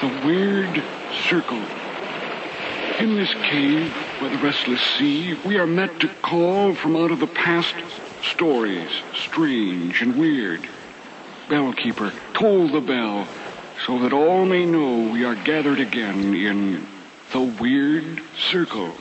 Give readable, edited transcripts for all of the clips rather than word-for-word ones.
The Weird Circle. In this cave by the restless sea, we are met to call from out of the past stories, strange and weird. Bellkeeper, toll the bell, so that all may know we are gathered again in the Weird Circle.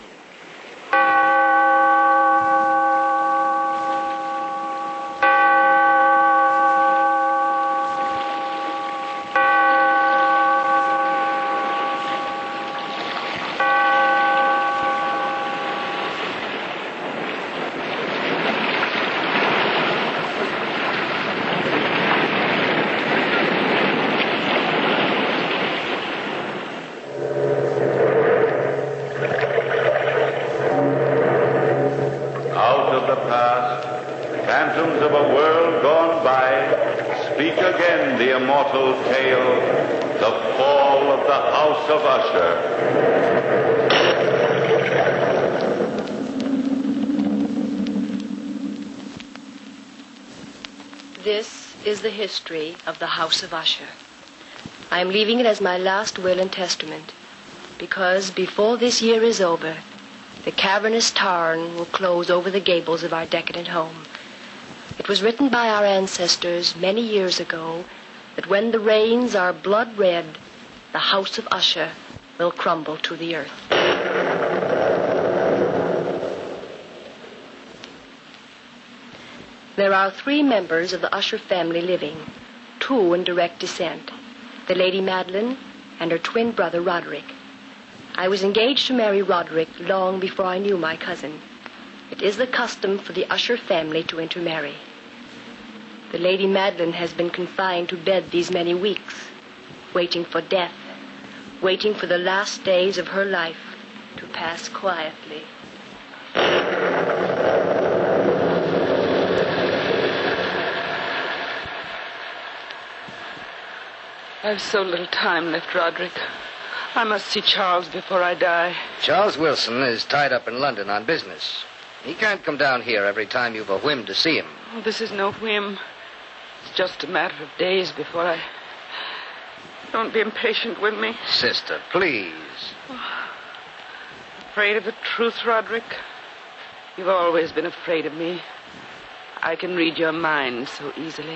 This is the history of the House of Usher. I am leaving it as my last will and testament, because before this year is over, the cavernous tarn will close over the gables of our decadent home. It was written by our ancestors many years ago that when the rains are blood red, the House of Usher will crumble to the earth. There are 3 members of the Usher family living, 2 in direct descent, the Lady Madeline and her twin brother Roderick. I was engaged to marry Roderick long before I knew my cousin. It is the custom for the Usher family to intermarry. The Lady Madeline has been confined to bed these many weeks, waiting for death, waiting for the last days of her life to pass quietly. I've so little time left, Roderick. I must see Charles before I die. Charles Wilson is tied up in London on business. He can't come down here every time you've a whim to see him. Oh, this is no whim. It's just a matter of days before I... Don't be impatient with me. Sister, please. Afraid of the truth, Roderick? You've always been afraid of me. I can read your mind so easily.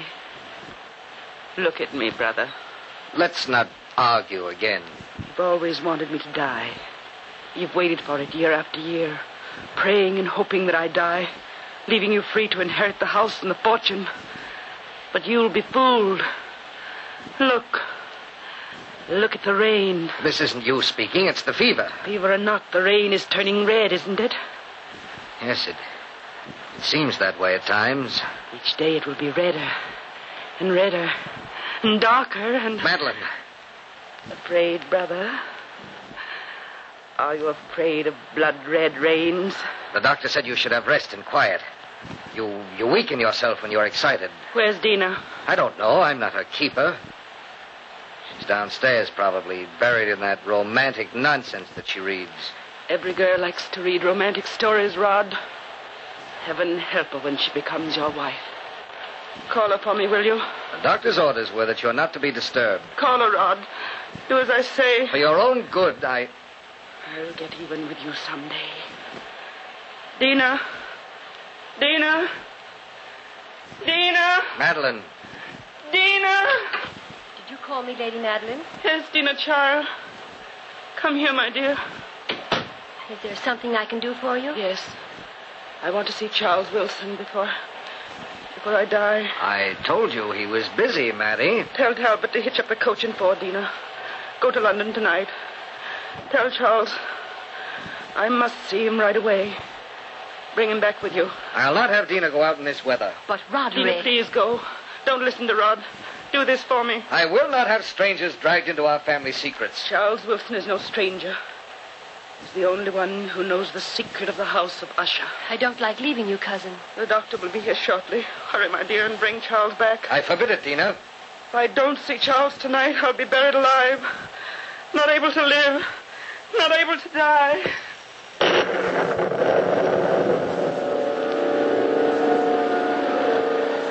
Look at me, brother. Let's not argue again. You've always wanted me to die. You've waited for it year after year, praying and hoping that I die, leaving you free to inherit the house and the fortune. But you'll be fooled. Look. Look at the rain. This isn't you speaking, it's the fever. Fever or not, the rain is turning red, isn't it? Yes, it seems that way at times. Each day it will be redder and redder and darker and... Madeline. Afraid, brother? Are you afraid of blood-red rains? The doctor said you should have rest and quiet. You weaken yourself when you're excited. Where's Dina? I don't know. I'm not her keeper. She's downstairs, probably, buried in that romantic nonsense that she reads. Every girl likes to read romantic stories, Rod. Heaven help her when she becomes your wife. Call her for me, will you? The doctor's orders were that you're not to be disturbed. Call her, Rod. Do as I say. For your own good, I'll get even with you someday. Dina. Dina. Dina. Madeline. Dina. Did you call me Lady Madeline? Yes, Dina, child. Come here, my dear. Is there something I can do for you? Yes. I want to see Charles Wilson before I die. I told you he was busy, Maddie. Tell Talbot to hitch up a coach and four, Dina. Go to London tonight. Tell Charles I must see him right away. Bring him back with you. I'll not have Dina go out in this weather. But Roderick... Dina, please go. Don't listen to Rod. Do this for me. I will not have strangers dragged into our family secrets. Charles Wilson is no stranger. He's the only one who knows the secret of the House of Usher. I don't like leaving you, cousin. The doctor will be here shortly. Hurry, my dear, and bring Charles back. I forbid it, Dina. If I don't see Charles tonight, I'll be buried alive. Not able to live. Not able to die.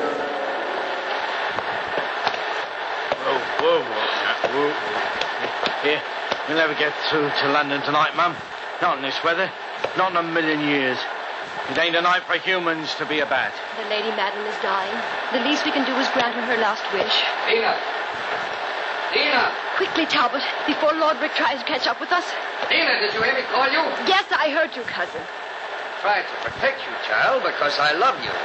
Whoa. Here, we'll never get through to London tonight, Mum. Not in this weather. Not in a million years. It ain't a night for humans to be a bat. The Lady Madeline is dying. The least we can do is grant her last wish. Dina! Dina! Quickly, Talbot, before Lord Rick tries to catch up with us. Dina, did you hear me call you? Yes, I heard you, cousin. Try to protect you, child, because I love you.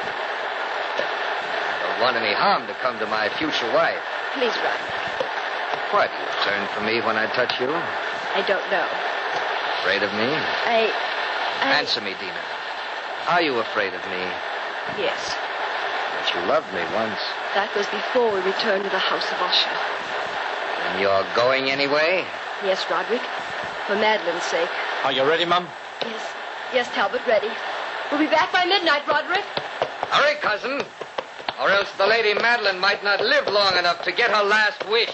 I don't want any harm to come to my future wife. Please run. Why do you turn from me when I touch you? I don't know. Afraid of me? I... Answer me, Dina. Are you afraid of me? Yes. But you loved me once. That was before we returned to the House of Usher. And you're going anyway? Yes, Roderick. For Madeline's sake. Are you ready, Mum? Yes. Yes, Talbot, ready. We'll be back by midnight, Roderick. Hurry, cousin. Or else the Lady Madeline might not live long enough to get her last wish.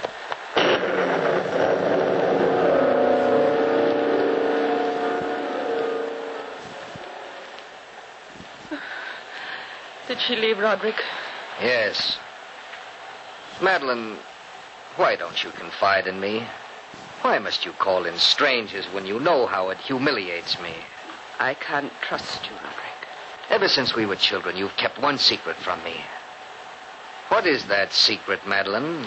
Did she leave, Roderick? Yes. Madeline, why don't you confide in me? Why must you call in strangers when you know how it humiliates me? I can't trust you, Roderick. Ever since we were children, you've kept one secret from me. What is that secret, Madeline?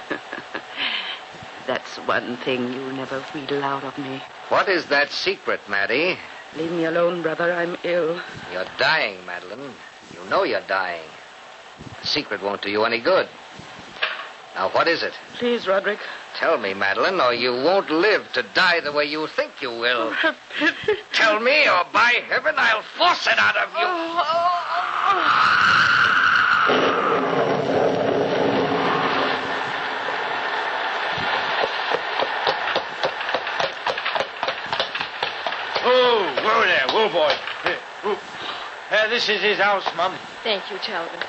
That's one thing you'll never wheedle out of me. What is that secret, Maddie? Leave me alone, brother. I'm ill. You're dying, Madeline. You know you're dying. The secret won't do you any good. Now, what is it? Please, Roderick. Tell me, Madeline, or you won't live to die the way you think you will. Have pity. Tell me, or by heaven, I'll force it out of you. Oh, whoa there, whoa, boy. Here, whoa. This is his house, Mum. Thank you, Talbot.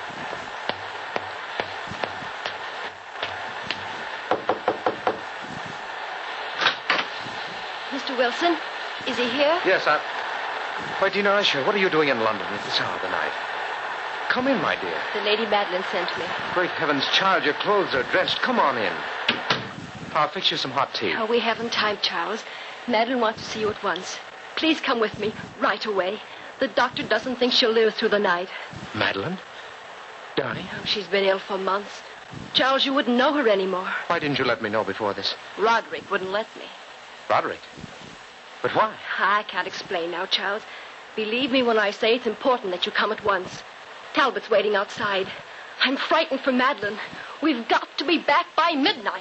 Mr. Wilson, is he here? Yes, Why, Dina Usher, what are you doing in London at this hour of the night? Come in, my dear. The Lady Madeline sent me. Great heavens, child, your clothes are drenched. Come on in. I'll fix you some hot tea. Oh, we haven't time, Charles. Madeline wants to see you at once. Please come with me right away. The doctor doesn't think she'll live through the night. Madeline? Dying? Oh, she's been ill for months. Charles, you wouldn't know her anymore. Why didn't you let me know before this? Roderick wouldn't let me. Roderick? But why? I can't explain now, Charles. Believe me when I say it's important that you come at once. Talbot's waiting outside. I'm frightened for Madeline. We've got to be back by midnight.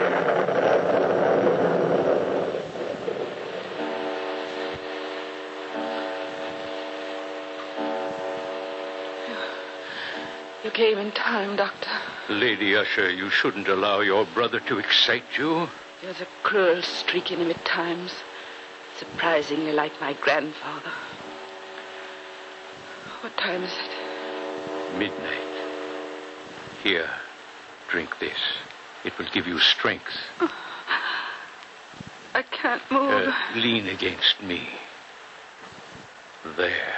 You came in time, Doctor. Lady Usher, you shouldn't allow your brother to excite you. There's a cruel streak in him at times. Surprisingly like my grandfather. What time is it? Midnight. Here, drink this. It will give you strength. I can't move. Lean against me. There.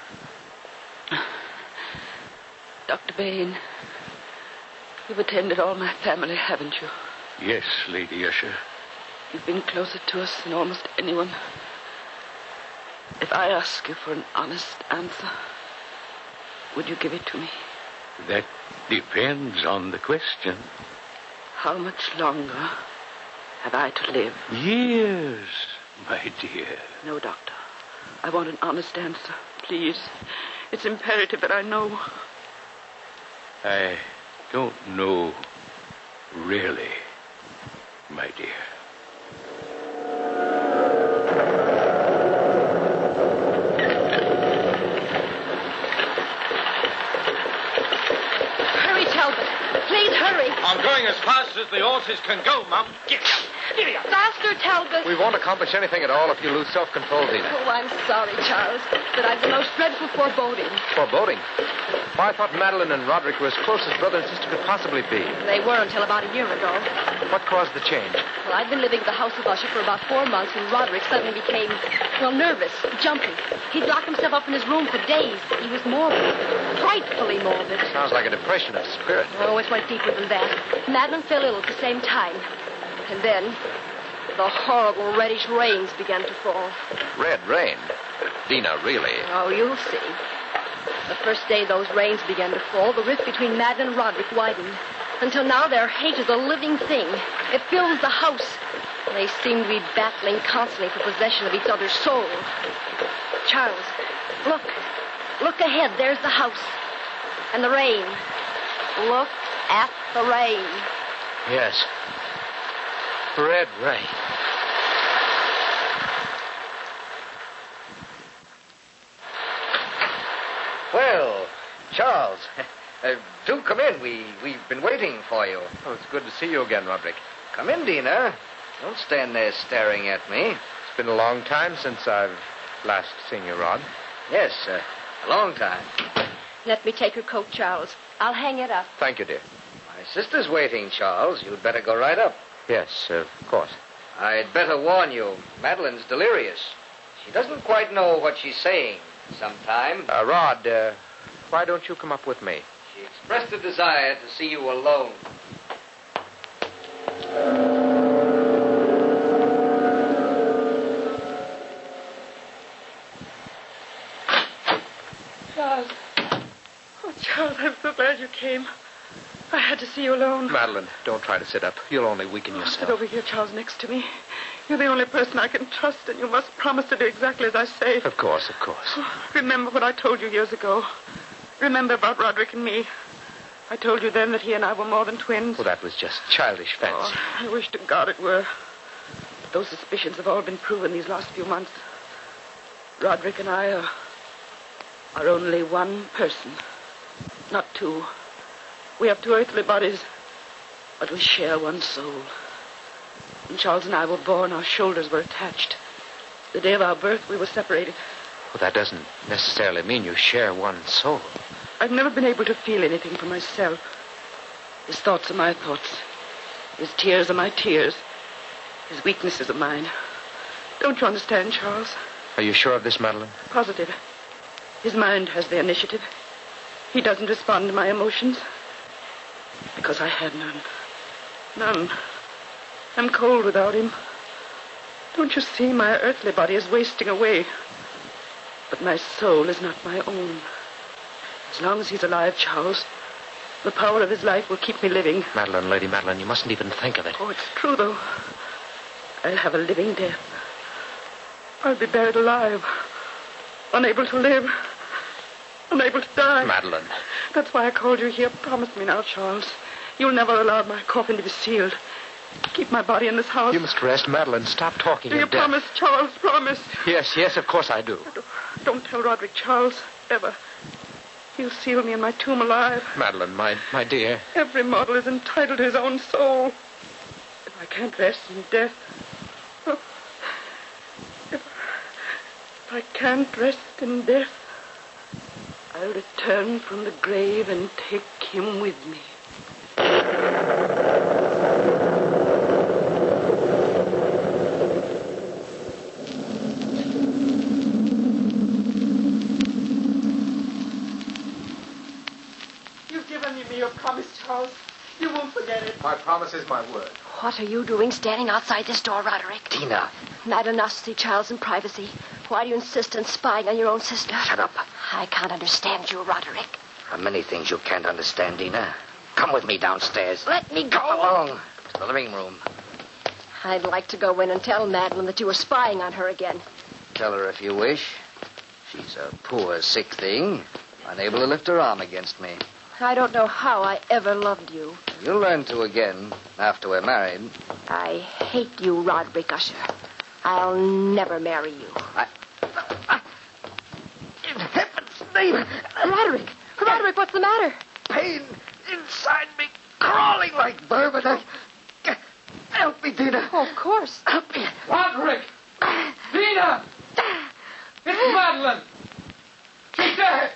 Dr. Bain, you've attended all my family, haven't you? Yes, Lady Usher. You've been closer to us than almost anyone. If I ask you for an honest answer, would you give it to me? That depends on the question. How much longer have I to live? Years, my dear. No, Doctor. I want an honest answer, please. It's imperative that I know. I don't know, really, my dear. Hurry, Talbot. Please hurry. I'm going as fast as the horses can go, Mum. Giddy up. Giddy up. Faster, Talbot. We won't accomplish anything at all if you lose self-control, Dina. Oh, I'm sorry, Charles, but I've the most dreadful foreboding. Foreboding? Why, I thought Madeline and Roderick were as close as brother and sister could possibly be. They were until about a year ago. What caused the change? Well, I'd been living at the House of Usher for about 4 months when Roderick suddenly became, nervous, jumpy. He'd lock himself up in his room for days. He was morbid, frightfully morbid. Sounds like a depression of spirit. Oh, it went deeper than that. Madeline fell ill at the same time. And then the horrible reddish rains began to fall. Red rain? Dina, really? Oh, you'll see. The first day those rains began to fall, the rift between Madeline and Roderick widened. Until now, their hate is a living thing. It fills the house. They seem to be battling constantly for possession of each other's soul. Charles, look. Look ahead. There's the house. And the rain. Look at the rain. Yes. Red rain. Well, Charles, do come in. We've been waiting for you. Oh, it's good to see you again, Roderick. Come in, Dina. Don't stand there staring at me. It's been a long time since I've last seen you, Rod. Yes, a long time. Let me take your coat, Charles. I'll hang it up. Thank you, dear. My sister's waiting, Charles. You'd better go right up. Yes, of course. I'd better warn you, Madeline's delirious. She doesn't quite know what she's saying sometimes. Rod, why don't you come up with me? She expressed a desire to see you alone. Charles. Oh, Charles, I'm so glad you came. I had to see you alone. Madeline, don't try to sit up. You'll only weaken yourself. Sit over here, Charles, next to me. You're the only person I can trust, and you must promise to do exactly as I say. Of course, of course. Oh, remember what I told you years ago. Remember about Roderick and me. I told you then that he and I were more than twins. Well, that was just childish fancy. Oh, I wish to God it were. But those suspicions have all been proven these last few months. Roderick and I are only one person, not two. We have two earthly bodies, but we share one soul. When Charles and I were born, our shoulders were attached. The day of our birth, we were separated. Well, that doesn't necessarily mean you share one soul. I've never been able to feel anything for myself. His thoughts are my thoughts. His tears are my tears. His weaknesses are mine. Don't you understand, Charles? Are you sure of this, Madeline? Positive. His mind has the initiative. He doesn't respond to my emotions. Because I had none. None. I'm cold without him. Don't you see, my earthly body is wasting away. But my soul is not my own. As long as he's alive, Charles, the power of his life will keep me living. Madeline, Lady Madeline, you mustn't even think of it. Oh, it's true, though. I'll have a living death. I'll be buried alive. Unable to live. Unable to die. Madeline. That's why I called you here. Promise me now, Charles. You'll never allow my coffin to be sealed. Keep my body in this house. You must rest, Madeline. Stop talking. Do you promise, Charles? Promise. Yes, of course I do. Don't tell Roderick, Charles. Ever. He'll seal me in my tomb alive. Madeline, my dear. Every mortal is entitled to his own soul. If I can't rest in death... If I can't rest in death, I'll return from the grave and take him with me. You've given me your promise, Charles. You won't forget it. My promise is my word. What are you doing standing outside this door, Roderick? Dina. Madeline asked to see Charles in privacy. Why do you insist on spying on your own sister? Shut up. I can't understand you, Roderick. There are many things you can't understand, Dina. Come with me downstairs. Let me go. Come along to the living room. I'd like to go in and tell Madeline that you were spying on her again. Tell her if you wish. She's a poor, sick thing, unable to lift her arm against me. I don't know how I ever loved you. You'll learn to again after we're married. I hate you, Roderick Usher. I'll never marry you. In heaven's name! Roderick, what's the matter? Pain inside me, crawling like vermin. Help me, Dina. Oh, of course. Help me. Roderick! Dina! It's Madeline! She's dead!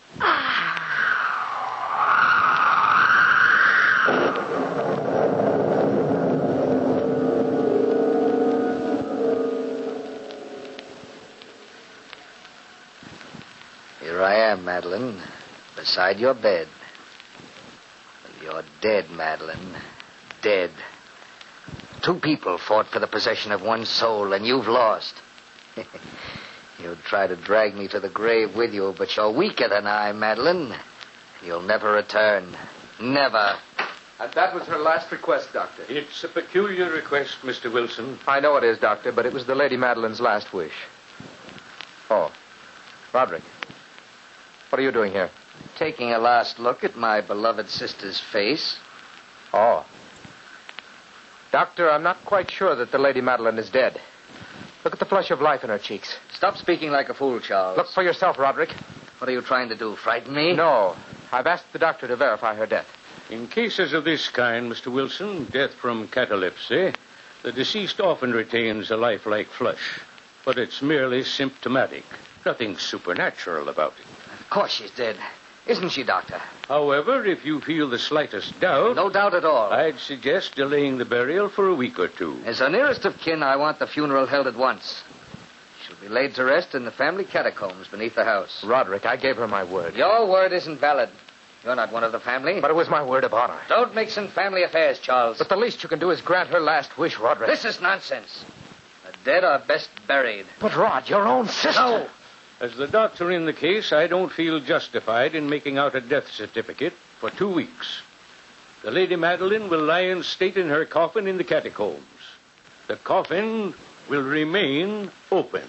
Here I am, Madeline, beside your bed. You're dead, Madeline. Dead. Two people fought for the possession of one soul, and you've lost. You'd try to drag me to the grave with you, but you're weaker than I, Madeline. You'll never return. Never. And that was her last request, Doctor. It's a peculiar request, Mr. Wilson. I know it is, Doctor, but it was the Lady Madeline's last wish. Oh. Roderick. What are you doing here? Taking a last look at my beloved sister's face. Oh. Doctor, I'm not quite sure that the Lady Madeline is dead. Look at the flush of life in her cheeks. Stop speaking like a fool, Charles. Look for yourself, Roderick. What are you trying to do, frighten me? No. I've asked the doctor to verify her death. In cases of this kind, Mr. Wilson, death from catalepsy, the deceased often retains a lifelike flush, but it's merely symptomatic. Nothing supernatural about it. Of course she's dead. Isn't she, Doctor? However, if you feel the slightest doubt... No doubt at all. I'd suggest delaying the burial for a week or two. As her nearest of kin, I want the funeral held at once. She'll be laid to rest in the family catacombs beneath the house. Roderick, I gave her my word. Your word isn't valid. You're not one of the family. But it was my word of honor. Don't mix in family affairs, Charles. But the least you can do is grant her last wish, Roderick. This is nonsense. The dead are best buried. But, Rod, your own sister... No. As the doctor in the case, I don't feel justified in making out a death certificate for 2 weeks. The Lady Madeline will lie in state in her coffin in the catacombs. The coffin will remain open.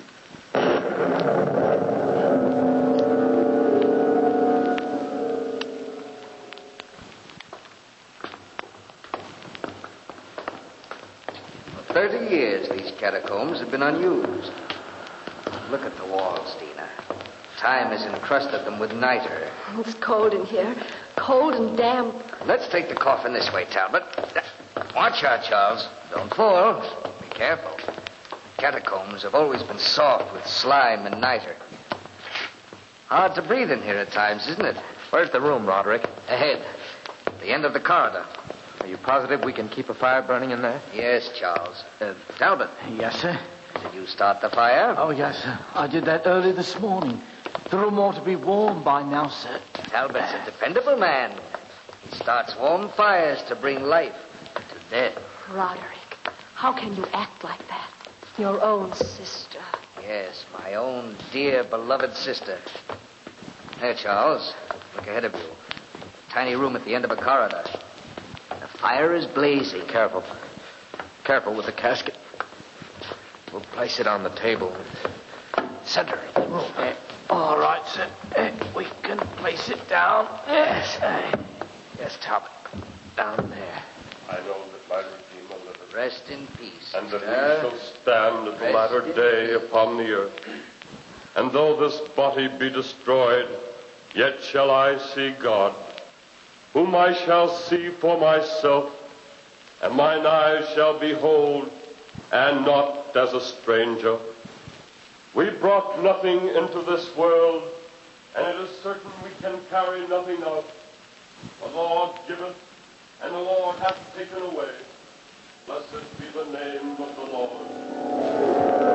For 30 years, these catacombs have been unused. Look at the walls, Dina. Time has encrusted them with niter. It's cold in here. Cold and damp. Let's take the coffin this way, Talbot. Watch out, Charles. Don't fall. Be careful. Catacombs have always been soft with slime and niter. Hard to breathe in here at times, isn't it? Where's the room, Roderick? Ahead. The end of the corridor. Are you positive we can keep a fire burning in there? Yes, Charles. Talbot, Yes, sir. did you start the fire? Oh, yes, sir. I did that early this morning. The room ought to be warm by now, sir. Talbot's a dependable man. He starts warm fires to bring life to death. Roderick, how can you act like that? Your own sister. Yes, my own dear, beloved sister. There, Charles. Look ahead of you. Tiny room at the end of a corridor. The fire is blazing. Careful. Careful with the casket. We'll place it on the table. Center of the room. All right, sir. We can place it down. Yes. Yes, Talbot. Down there. I know that my Redeemer liveth, Rest in peace. and that sister. we shall stand at the latter day upon the earth. And though this body be destroyed, yet shall I see God, whom I shall see for myself, and mine eyes shall behold, and not as a stranger. We brought nothing into this world, and it is certain we can carry nothing out. The Lord giveth, and the Lord hath taken away. Blessed be the name of the Lord.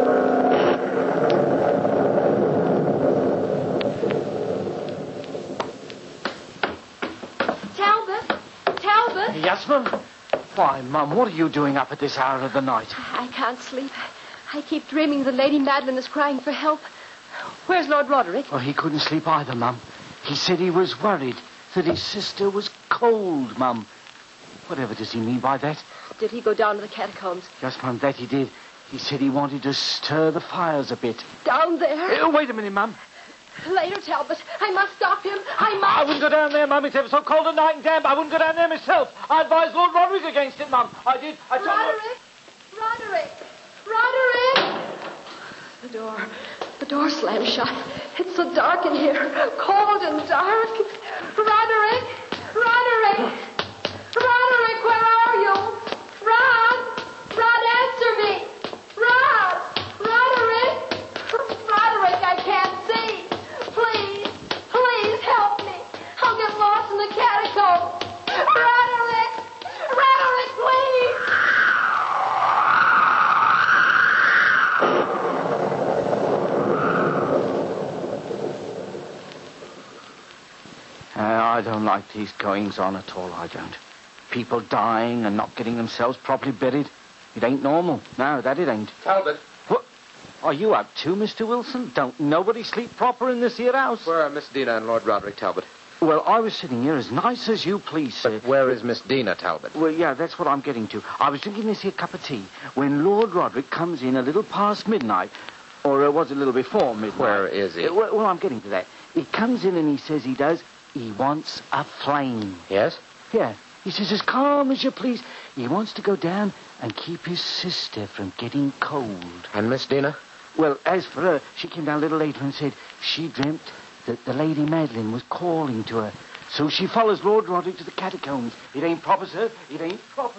Talbot? Yes, ma'am? Why, Mum, what are you doing up at this hour of the night? I can't sleep. I keep dreaming the Lady Madeline is crying for help. Where's Lord Roderick? Well, he couldn't sleep either, Mum. He said he was worried that his sister was cold, Mum. Whatever does he mean by that? Did he go down to the catacombs? Yes, Mum, that he did. He said he wanted to stir the fires a bit. Down there? Wait a minute, Mum. Later, Talbot. I must stop him. I wouldn't go down there, Mum. It's ever so cold at night and damp. I wouldn't go down there myself. I advised Lord Roderick against it, Mum. I did. I told Roderick! Roderick! The door slammed shut. It's so dark in here. Cold and dark. Roderick! Roderick, where are you? Rod, answer me! Roderick, I can't see. Please help me. I'll get lost in the catacombs. Roderick, please! I don't like these goings-on at all, I don't. People dying and not getting themselves properly buried. It ain't normal. No, that it ain't. Talbot. What are you up to, Mr. Wilson? Don't nobody sleep proper in this here house? Where are Miss Dina and Lord Roderick, Talbot? Well, I was sitting here as nice as you please, sir. But where is Miss Dina, Talbot? Well, yeah, that's what I'm getting to. I was drinking this here cup of tea when Lord Roderick comes in a little past midnight. Or was it a little before midnight? Where is he? Well, I'm getting to that. He comes in and he says he wants a flame. Yes? Yeah. He says, as calm as you please. He wants to go down and keep his sister from getting cold. And Miss Dina? Well, as for her, she came down a little later and said she dreamt that the Lady Madeline was calling to her. So she follows Lord Roderick to the catacombs. It ain't proper, sir. It ain't proper.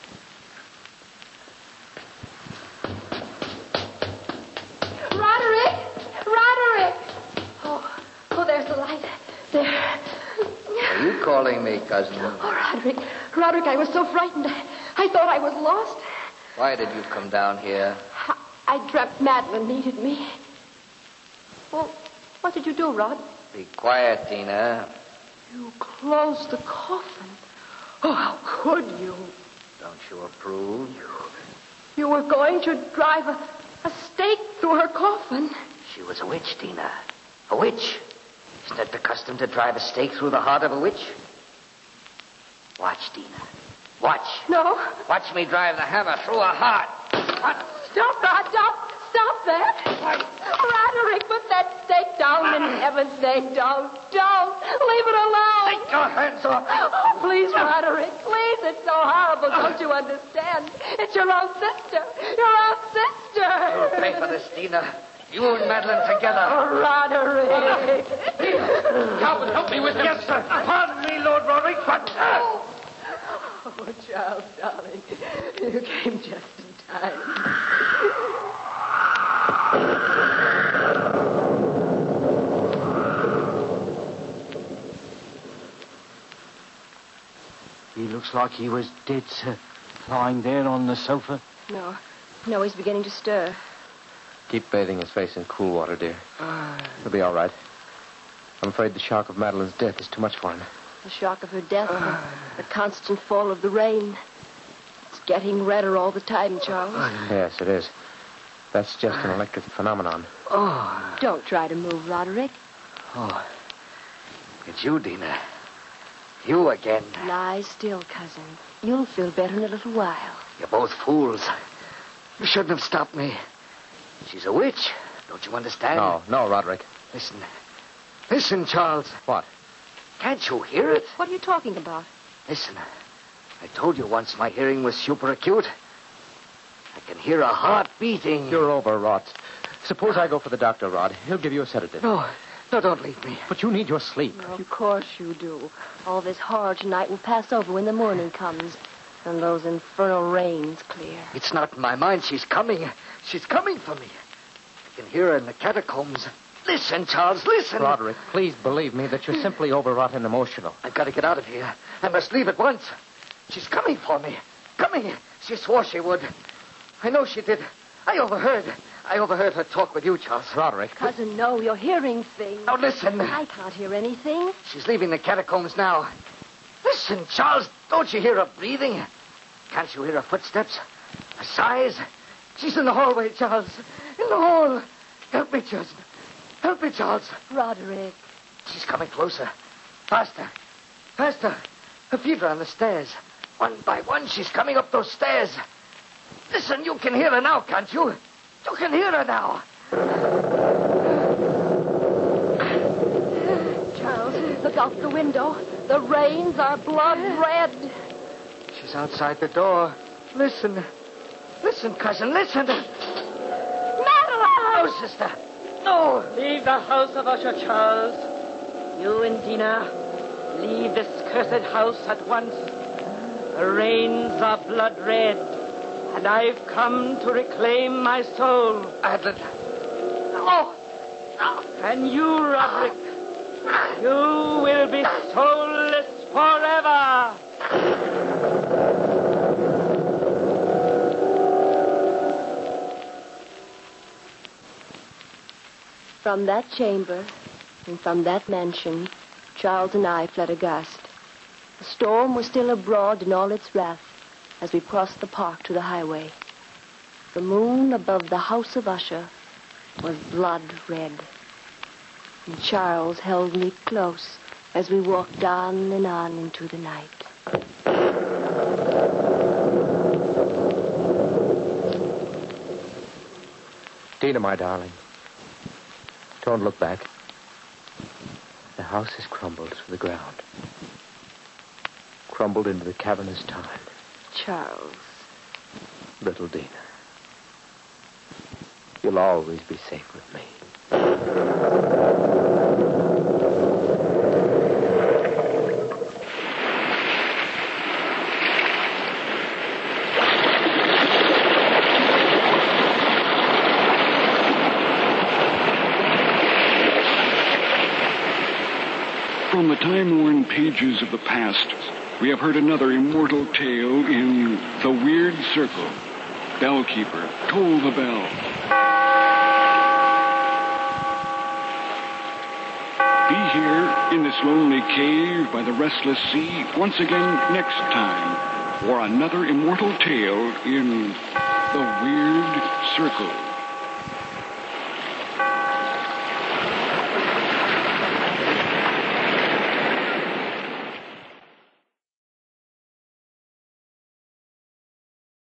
Roderick! Roderick! Oh, there's the light. There. Are you calling me, cousin? Oh, Roderick. Roderick, I was so frightened. I thought I was lost. Why did you come down here? I dreamt Madeline needed me. Well, what did you do, Rod? Be quiet, Dina. You closed the coffin. Oh, how could you? Don't you approve? You were going to drive a stake through her coffin. She was a witch, Dina. A witch. Isn't it the custom to drive a stake through the heart of a witch? Watch, Dina. Watch. No. Watch me drive the hammer through her heart. What? Stop, Rod. Stop that. Roderick, put that stake down in heaven's name. Don't. Leave it alone. Take your hands off. Oh, please, Roderick. Please, it's so horrible. Don't you understand? It's your own sister. Your own sister. You'll pay for this, Dina. You and Madeline together. Oh, Roderick. Talbot, help me with him. Yes, sir. Pardon me, Lord Roderick, but... Oh, Charles, darling. You came just in time. He looks like he was dead, sir. Lying there on the sofa. No, he's beginning to stir. Keep bathing his face in cool water, dear. He'll be all right. I'm afraid the shock of Madeline's death is too much for him. The shock of her death, the constant fall of the rain. It's getting redder all the time, Charles. Yes, it is. That's just an electric phenomenon. Don't try to move, Roderick. It's you, Dina. You again. Lie still, cousin. You'll feel better in a little while. You're both fools. You shouldn't have stopped me. She's a witch. Don't you understand? No, Roderick. Listen, Charles. What? Can't you hear it? What are you talking about? Listen. I told you once my hearing was super acute. I can hear a heart beating. You're overwrought. Suppose I go for the doctor, Rod. He'll give you a sedative. No, don't leave me. But you need your sleep. Of course you do. All this horror tonight will pass over when the morning comes. And those infernal rains clear. It's not in my mind. She's coming. She's coming for me. I can hear her in the catacombs. Listen, Charles, listen. Roderick, please believe me that you're simply overwrought and emotional. I've got to get out of here. I must leave at once. She's coming for me. Coming. She swore she would. I know she did. I overheard her talk with you, Charles. Roderick. Cousin, no, you're hearing things. Now, listen. I can't hear anything. She's leaving the catacombs now. Listen, Charles, don't you hear her breathing? Can't you hear her footsteps? Her sighs? She's in the hallway, Charles. In the hall. Help me, Charles. Help me, Charles. Roderick. She's coming closer. Faster. Her feet are on the stairs. One by one, she's coming up those stairs. Listen, you can hear her now, can't you? You can hear her now. Charles, look out the window. The rains are blood red. She's outside the door. Listen. Listen, cousin, listen. Madeline! No, sister. No. Leave the house of Usher, Charles. You and Dina, leave this cursed house at once. The rains are blood red, and I've come to reclaim my soul. Madeline. No. And you, Roderick, you will be soulless forever. From that chamber and from that mansion, Charles and I fled aghast. The storm was still abroad in all its wrath, as we crossed the park to the highway. The moon above the house of Usher was blood red. And Charles held me close as we walked on and on into the night. Dina, my darling, don't look back. The house has crumbled to the ground. Crumbled into the cavernous tarn. Charles. Little Dina, you'll always be safe with me. From the time-worn pages of the past, we have heard another immortal tale in The Weird Circle. Bellkeeper, toll the bell. Be here in this lonely cave by the restless sea once again next time for another immortal tale in The Weird Circle.